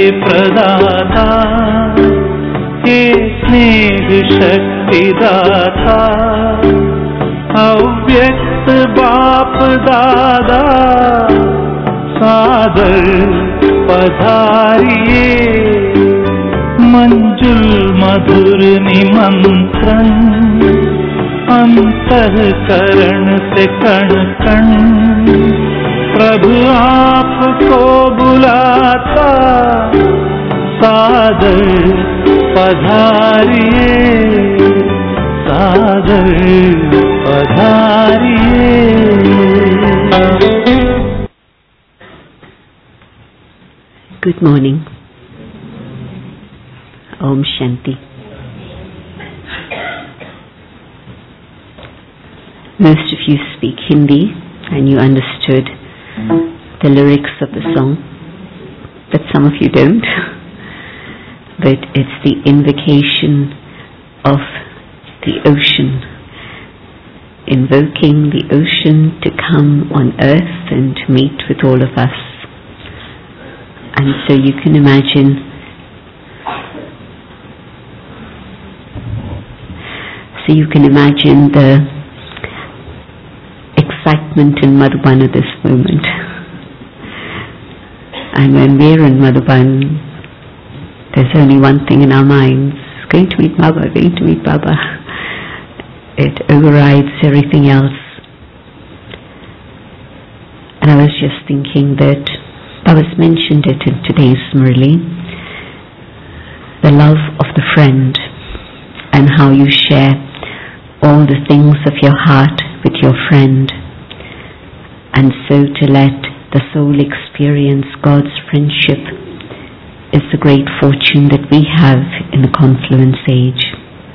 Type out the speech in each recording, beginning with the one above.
प्रदाता, हे स्नेह शक्ति दाता, अव्यक्त बाप दादा, सादर पधारिए, मंजुल मधुर निमंत्रण, अंतःकरण से कण कण प्रभु आपको बुलाता, सादर पधारिए, सादर पधारिए। Good morning. Om Shanti. Most of you speak Hindi and you understood the lyrics of the song, but some of you don't. But it's the invocation of the ocean, invoking the ocean to come on earth and to meet with all of us. And so you can imagine the excitement in Madhuban at this moment. And when we're in Madhuban, there's only one thing in our minds: going to meet Baba, going to meet Baba. It overrides everything else. And I was just thinking that Baba's mentioned it in today's Murli, the love of the friend, and how you share all the things of your heart with your friend, and so to let the soul experience God's friendship is the great fortune that we have in the confluence age.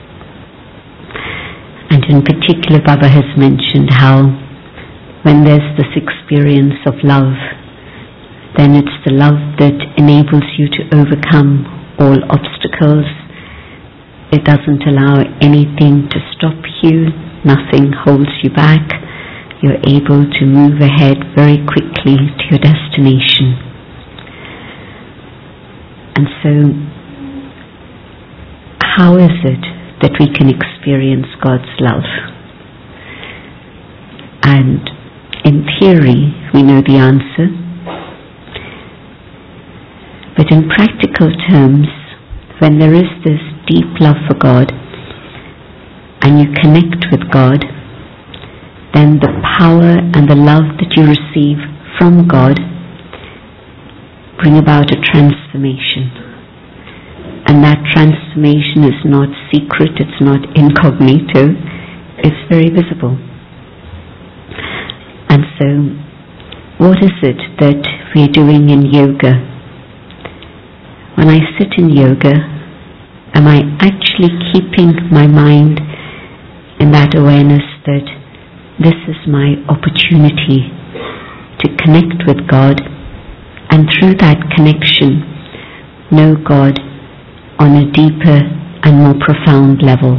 And in particular, Baba has mentioned how when there's this experience of love, then it's the love that enables you to overcome all obstacles. It doesn't allow anything to stop you, nothing holds you back. You're able to move ahead very quickly to your destination. And so, how is it that we can experience God's love? And in theory, we know the answer. But in practical terms, when there is this deep love for God and you connect with God, then the power and the love that you receive from God bring about a transformation. And that transformation is not secret, it's not incognito, it's very visible. And so, what is it that we're doing in yoga? When I sit in yoga, am I actually keeping my mind in that awareness that this is my opportunity to connect with God, and through that connection know God on a deeper and more profound level?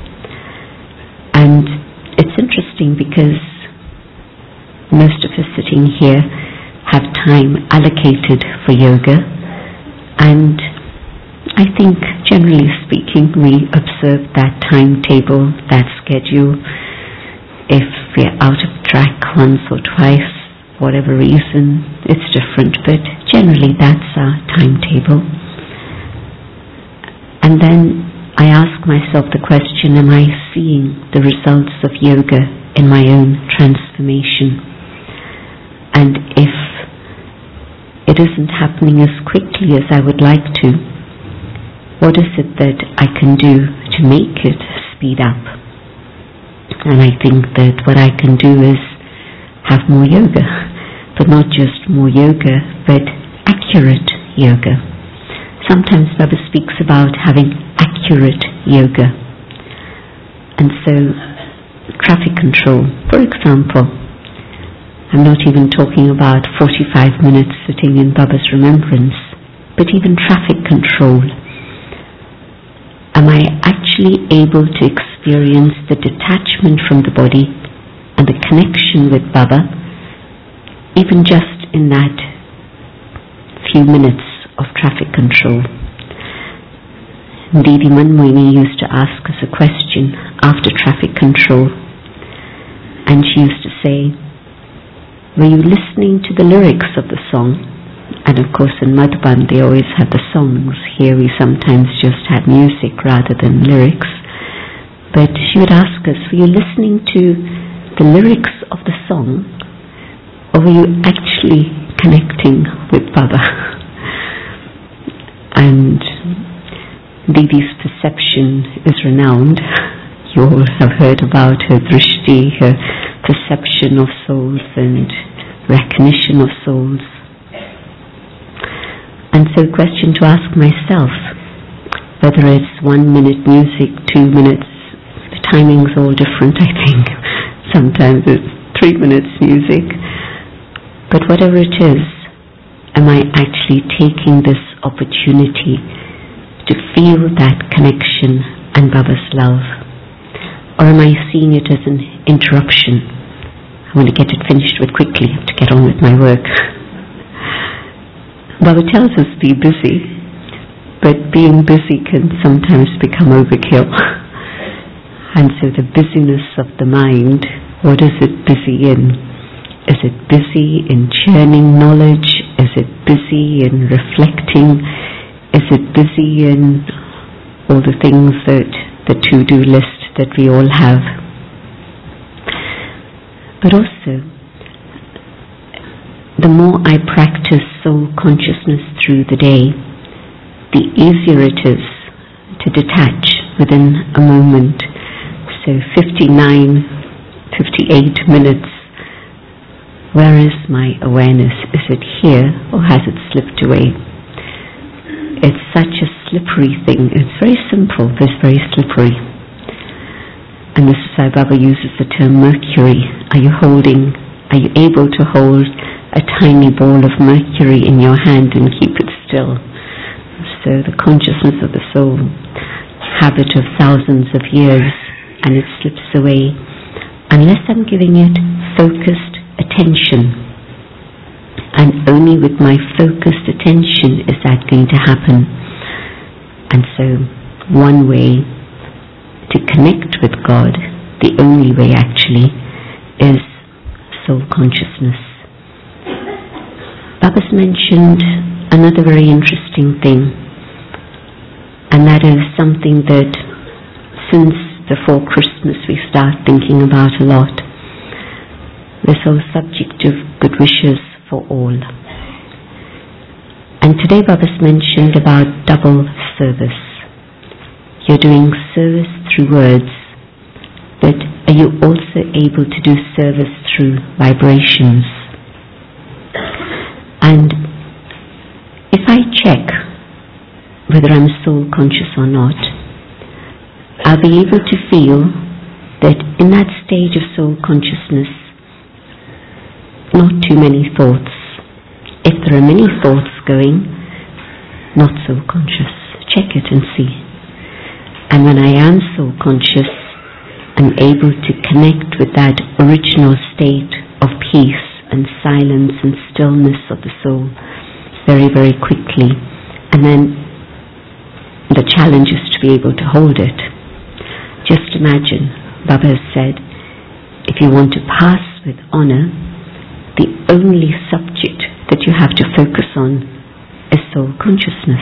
And it's interesting because most of us sitting here have time allocated for yoga, and I think generally speaking we observe that timetable, that schedule. If we're out of track once or twice, whatever reason, it's different, but generally that's our timetable. And then I ask myself the question, am I seeing the results of yoga in my own transformation? And if it isn't happening as quickly as I would like to, what is it that I can do to make it speed up? And I think that what I can do is have more yoga, but not just more yoga, but accurate yoga. Sometimes Baba speaks about having accurate yoga. And so, traffic control, for example, I'm not even talking about 45 minutes sitting in Baba's remembrance, but even traffic control. Am I actually able to experience the detachment from the body and the connection with Baba, even just in that few minutes of traffic control. Didi Manmohini used to ask us a question after traffic control, and she used to say, were you listening to the lyrics of the song? And of course in Madhuban they always had the songs. Here we sometimes just had music rather than lyrics. But she would ask us, were you listening to the lyrics of the song, or were you actually connecting with Baba? And Didi's perception is renowned. You all have heard about her drishti, her perception of souls and recognition of souls. And so a question to ask myself, whether it's 1 minute music, 2 minutes, the timing's all different, I think. Sometimes it's 3 minutes music. But whatever it is, am I actually taking this opportunity to feel that connection and Baba's love? Or am I seeing it as an interruption? I want to get it finished with quickly, I have to get on with my work. Baba tells us be busy, but being busy can sometimes become overkill. And so the busyness of the mind, what is it busy in? Is it busy in churning knowledge? Is it busy in reflecting? Is it busy in all the things that the to-do list that we all have? But also, the more I practice soul consciousness through the day, the easier it is to detach within a moment. So 58 minutes, where is my awareness? Is it here or has it slipped away? It's such a slippery thing. It's very simple, but it's very slippery. And this is why Baba uses the term mercury. Are you able to hold a tiny ball of mercury in your hand and keep it still? So the consciousness of the soul, habit of thousands of years, and it slips away unless I'm giving it focused attention. And only with my focused attention is that going to happen. And so one way to connect with God, the only way actually, is soul consciousness. Baba's mentioned another very interesting thing, and that is something that since before Christmas we start thinking about a lot, this whole subject of good wishes for all. And today Baba's mentioned about double service. You're doing service through words, but are you also able to do service through vibrations? And if I check whether I'm soul conscious or not, I'll be able to feel that in that stage of soul consciousness, not too many thoughts. If there are many thoughts going, not soul conscious. Check it and see. And when I am soul conscious, I'm able to connect with that original state of peace and silence and stillness of the soul very, very quickly. And then the challenge is to be able to hold it. Just imagine, Baba has said, if you want to pass with honor, the only subject that you have to focus on is soul consciousness.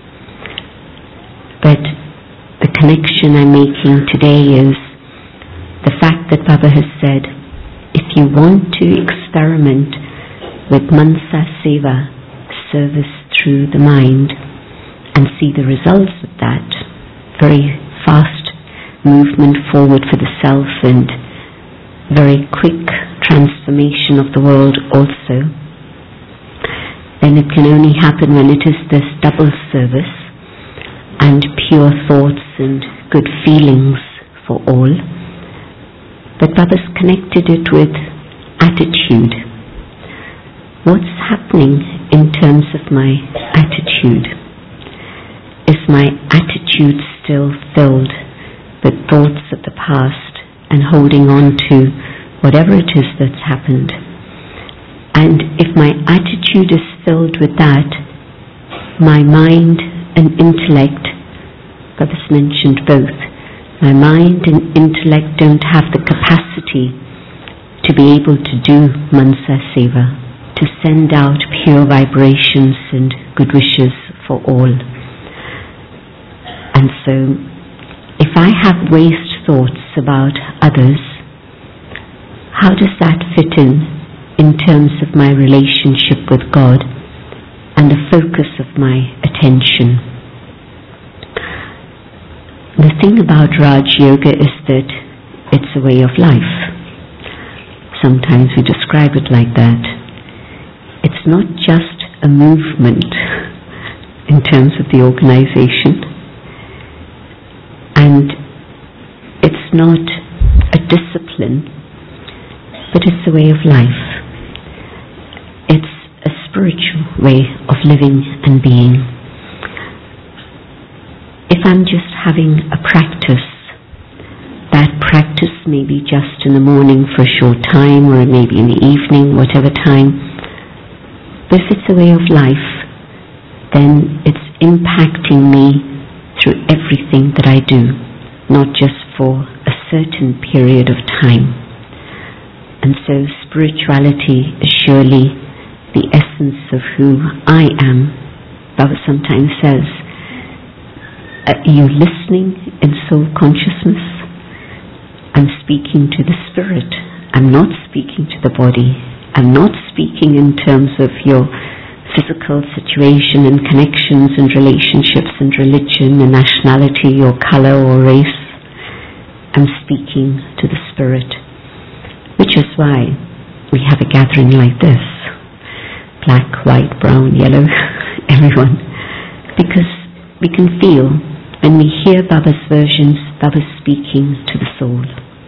But the connection I'm making today is the fact that Baba has said, if you want to experiment with Mansa Seva, service through the mind, and see the results of that, very fast movement forward for the self and very quick transformation of the world also, then it can only happen when it is this double service and pure thoughts and good feelings for all. But Baba's connected it with attitude. What's happening in terms of my attitude? Is my attitude still filled with thoughts of the past and holding on to whatever it is that's happened? And if my attitude is filled with that, my mind and intellect, Baba's mentioned both, my mind and intellect don't have the capacity to be able to do Mansa Seva, to send out pure vibrations and good wishes for all. And so, if I have waste thoughts about others, how does that fit in terms of my relationship with God and the focus of my attention? The thing about Raj Yoga is that it's a way of life. Sometimes we describe it like that. It's not just a movement in terms of the organization, and it's not a discipline, but it's a way of life. It's a spiritual way of living and being. If I'm just having a practice, that practice may be just in the morning for a short time, or maybe in the evening, whatever time. But if it's a way of life, then it's impacting me through everything that I do, not just for a certain period of time. And so spirituality is surely the essence of who I am. Baba sometimes says, are you listening in soul consciousness? I'm speaking to the spirit. I'm not speaking to the body. I'm not speaking in terms of your physical situation and connections and relationships and religion and nationality or color or race. I'm speaking to the spirit, which is why we have a gathering like this. Black, white, brown, yellow, everyone. Because we can feel, when we hear Baba's versions, Baba's speaking to the soul.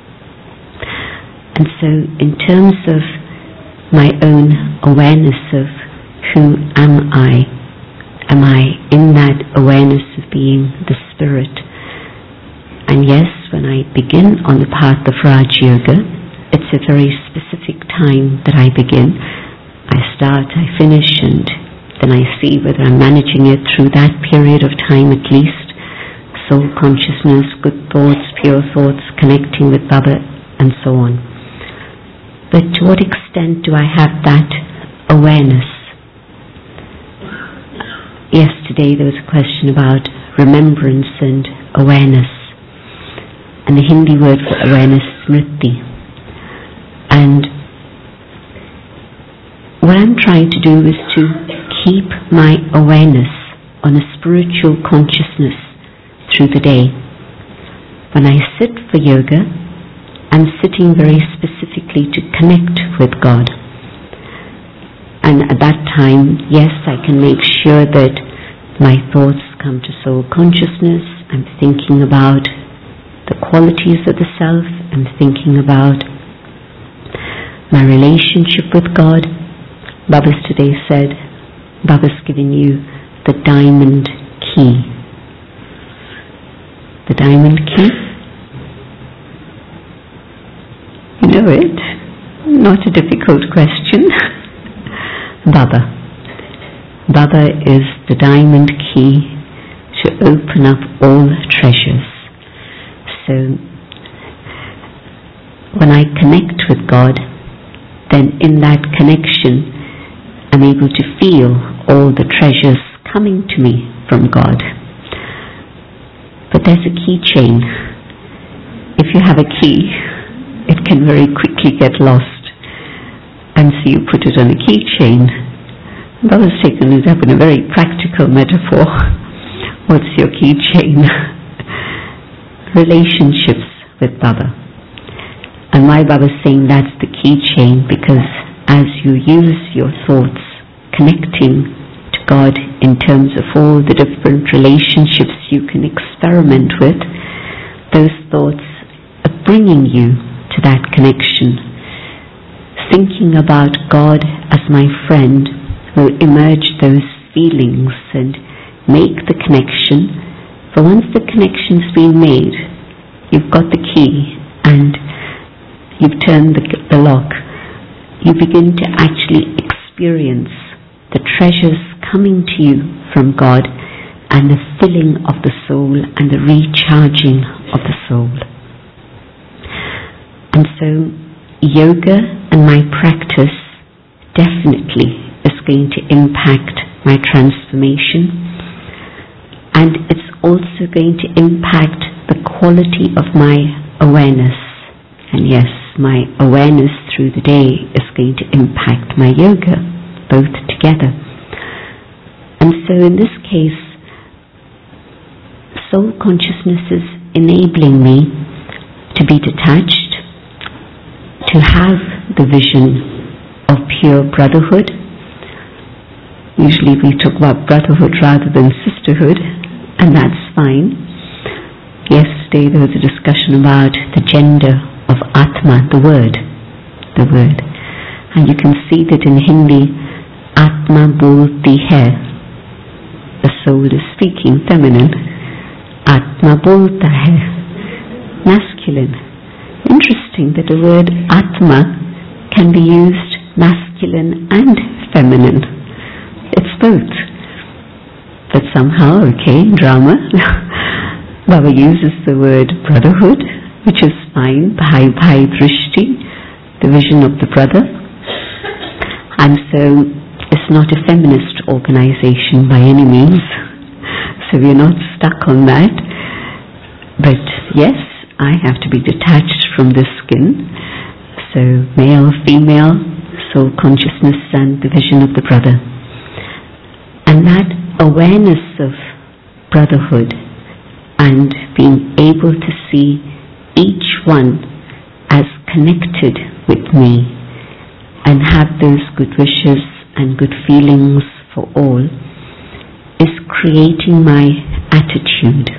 And so in terms of my own awareness of who am I in that awareness of being the spirit? And yes, when I begin on the path of Raj Yoga, it's a very specific time that I begin. I start, I finish, and then I see whether I'm managing it through that period of time at least. Soul consciousness, good thoughts, pure thoughts, connecting with Baba, and so on. But to what extent do I have that awareness? Yesterday there was a question about remembrance and awareness. And the Hindi word for awareness is smriti. And what I'm trying to do is to keep my awareness on a spiritual consciousness through the day. When I sit for yoga, I'm sitting very specifically to connect with God. And at that time, yes, I can make sure that my thoughts come to soul consciousness. I'm thinking about the qualities of the self. I'm thinking about my relationship with God. Baba's today said, Baba's given you the diamond key. The diamond key? You know it? Not a difficult question. Baba. Baba is the diamond key to open up all treasures. So, when I connect with God, then in that connection, I'm able to feel all the treasures coming to me from God. But there's a keychain. If you have a key, it can very quickly get lost. And so you put it on a keychain. Baba's taken it up in a very practical metaphor. What's your keychain? Relationships with Baba. And why Baba's saying that's the keychain? Because as you use your thoughts connecting to God in terms of all the different relationships you can experiment with, those thoughts are bringing you to that connection. Thinking about God as my friend will emerge those feelings and make the connection. For once the connection's been made, you've got the key and you've turned the lock, you begin to actually experience the treasures coming to you from God, and the filling of the soul and the recharging of the soul. And so yoga and my practice definitely is going to impact my transformation, and it's also going to impact the quality of my awareness. And yes, my awareness through the day is going to impact my yoga, both together. And so in this case, soul consciousness is enabling me to be detached, to have the vision of pure brotherhood. Usually we talk about brotherhood rather than sisterhood, and that's fine. Yesterday there was a discussion about the gender of Atma, the word. And you can see that in Hindi, Atma bolti hai. The soul is speaking, feminine. Atma bolta hai, masculine. Interesting that the word Atma can be used masculine and feminine. It's both. But somehow, drama, Baba uses the word brotherhood, which is fine, bhai drishti, the vision of the brother. And so it's not a feminist organization by any means, so we're not stuck on that. But yes, I have to be detached from this skin, so male, female, soul consciousness and the vision of the brother. And that awareness of brotherhood and being able to see each one as connected with me and have those good wishes and good feelings for all is creating my attitude.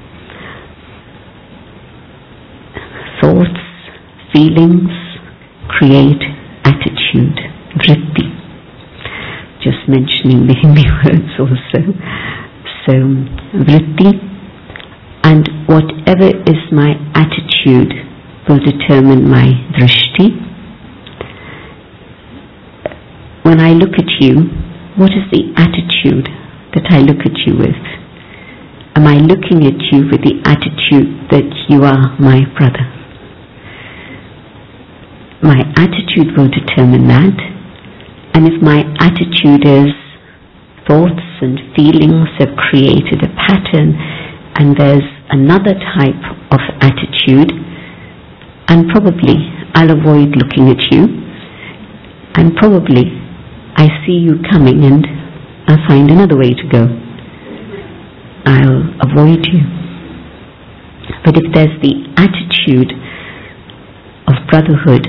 Thoughts, feelings create attitude, vritti. Just mentioning the Hindi words also. So, vritti, and whatever is my attitude will determine my drishti. When I look at you, what is the attitude that I look at you with? Am I looking at you with the attitude that you are my brother? My attitude will determine that. And if my attitude is thoughts and feelings have created a pattern, and there's another type of attitude, and probably I'll avoid looking at you, and probably I see you coming and I'll find another way to go. I'll avoid you. But if there's the attitude of brotherhood,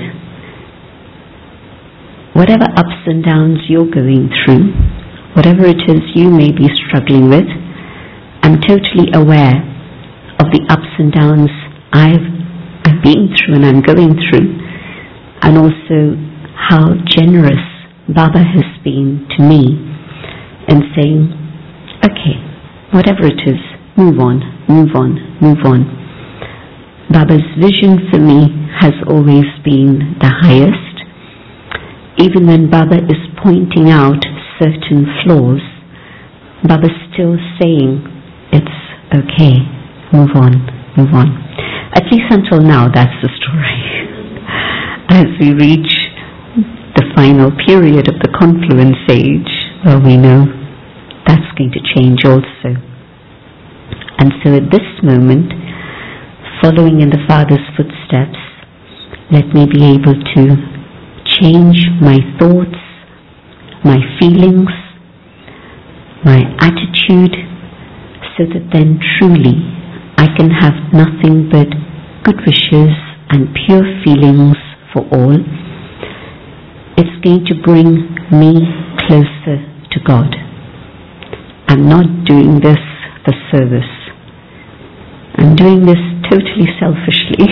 whatever ups and downs you're going through, whatever it is you may be struggling with, I'm totally aware of the ups and downs I've been through and I'm going through, and also how generous Baba has been to me in saying, okay, whatever it is, move on, move on, move on. Baba's vision for me has always been the highest. Even when Baba is pointing out certain flaws, Baba's still saying, it's okay, move on, move on. At least until now, that's the story. As we reach the final period of the confluence age, well, we know that's going to change also. And so at this moment, following in the Father's footsteps, let me be able to change my thoughts, my feelings, my attitude, so that then truly I can have nothing but good wishes and pure feelings for all. It's going to bring me closer to God. I'm not doing this for service. I'm doing this totally selfishly.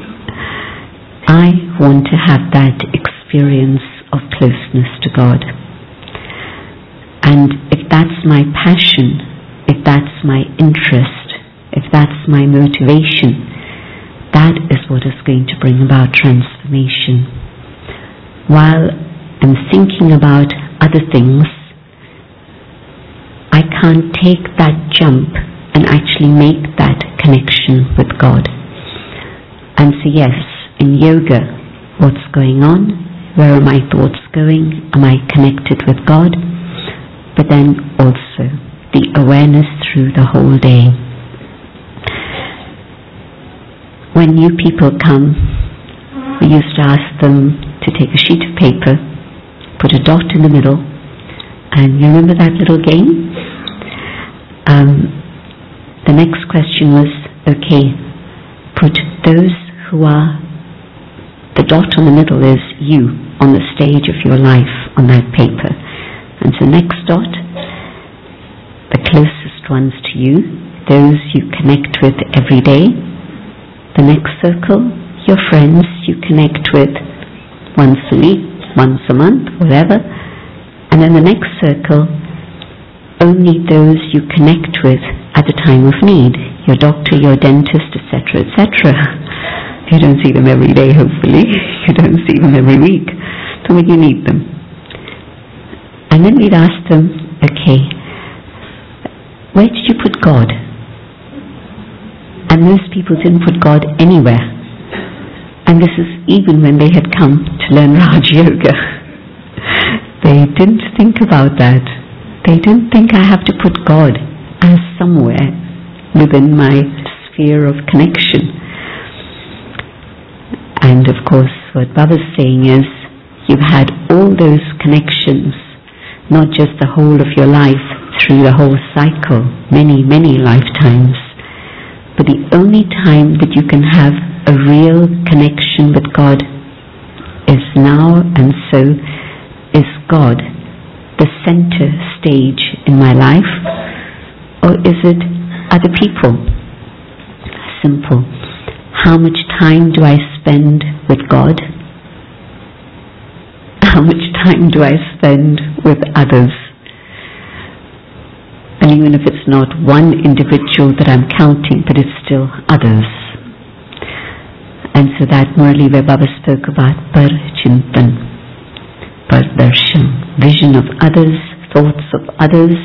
I want to have that experience of closeness to God. And if that's my passion, if that's my interest, if that's my motivation, that is what is going to bring about transformation. While I'm thinking about other things, I can't take that jump and actually make that connection with God. And so yes, in yoga, what's going on? Where are my thoughts going? Am I connected with God? But then also the awareness through the whole day. When new people come, we used to ask them to take a sheet of paper, put a dot in the middle, and you remember that little game? The next question was, okay, put those who are, the dot on the middle is you on the stage of your life on that paper. And so next dot, the closest ones to you, those you connect with every day. The next circle, your friends you connect with once a week, once a month, whatever. And then the next circle, only those you connect with at the time of need. Your doctor, your dentist, etc., etc. You don't see them every day, hopefully. You don't see them every week. So when you need them. And then we'd ask them, okay, where did you put God? And most people didn't put God anywhere. And this is even when they had come to learn Raj Yoga. They didn't think about that. They didn't think I have to put God as somewhere within my sphere of connection. And of course, what Baba's saying is, you've had all those connections, not just the whole of your life, through the whole cycle, many, many lifetimes. But the only time that you can have a real connection with God is now, and so is God the center stage in my life, or is it other people? Simple. How much time do I spend with God? How much time do I spend with others? And even if it's not one individual that I'm counting, but it's still others. And so that Murli where Baba spoke about Parchintan, Pardarshan, vision of others, thoughts of others.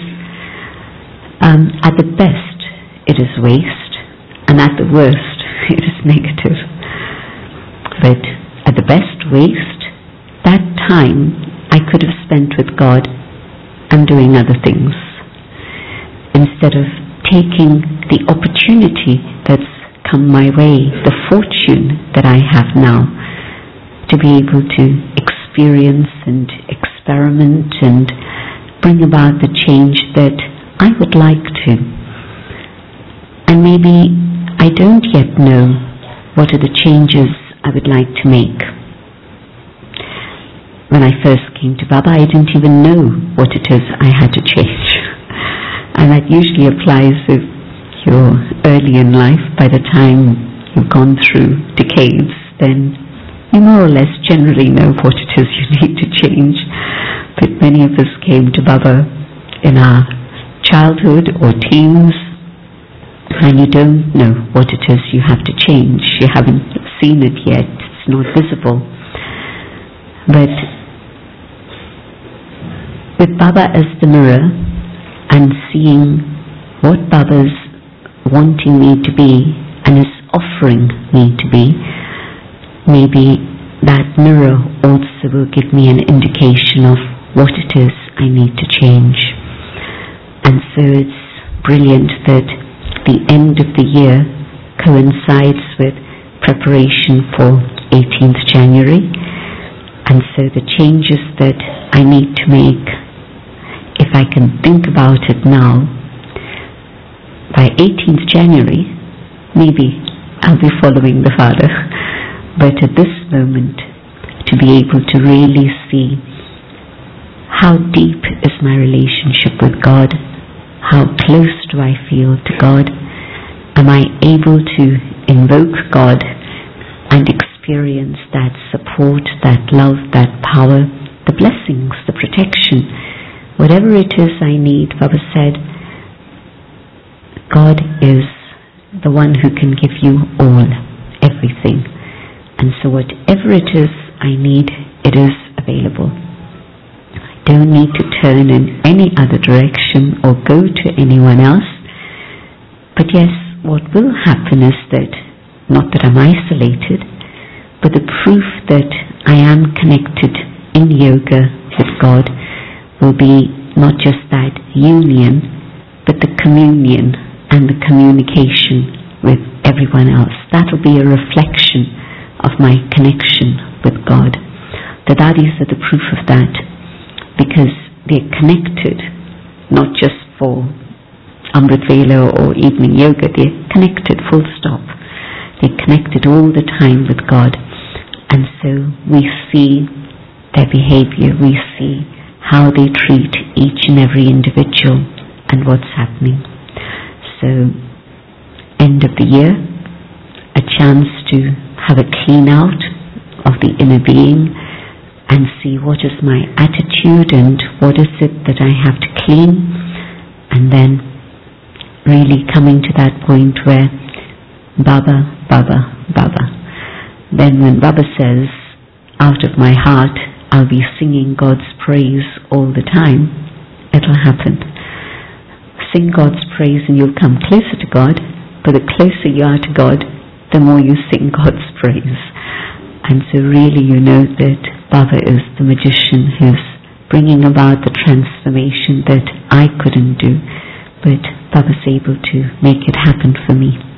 At the best, it is waste, and at the worst, it is negative. But at the best waste, that time I could have spent with God and doing other things, instead of taking the opportunity that's come my way, the fortune that I have now, to be able to experience and experiment and bring about the change that I would like to. And maybe I don't yet know what are the changes I would like to make. When I first came to Baba, I didn't even know what it is I had to change. And that usually applies if you're early in life. By the time you've gone through decades, then you more or less generally know what it is you need to change. But many of us came to Baba in our childhood or teens, and you don't know what it is you have to change. You haven't seen it yet. It's not visible. But with Baba as the mirror, and seeing what Baba's wanting me to be and is offering me to be, maybe that mirror also will give me an indication of what it is I need to change. And so it's brilliant that the end of the year coincides with preparation for 18th January, and so the changes that I need to make, if I can think about it now, by 18th January, maybe I'll be following the Father. But at this moment, to be able to really see how deep is my relationship with God, how close do I feel to God, am I able to invoke God and experience that support, that love, that power, the blessings, the protection, whatever it is I need. Baba said, God is the one who can give you all, everything. And so whatever it is I need, it is available. don't need to turn in any other direction or go to anyone else. But yes, what will happen is that, not that I'm isolated, but the proof that I am connected in yoga with God will be not just that union, but the communion and the communication with everyone else. That will be a reflection of my connection with God. The dadis are the proof of that, because they're connected, not just for Amrit Vela or evening yoga, they're connected full stop. They're connected all the time with God. And so we see their behavior, we see how they treat each and every individual and what's happening. So, end of the year, a chance to have a clean out of the inner being and see what is my attitude and what is it that I have to clean, and then really coming to that point where Baba, Baba, Baba. Then when Baba says, out of my heart I'll be singing God's praise all the time, it'll happen. Sing God's praise and you'll come closer to God, but the closer you are to God, the more you sing God's praise. And so really you know that Baba is the magician who's bringing about the transformation that I couldn't do, but Baba's able to make it happen for me.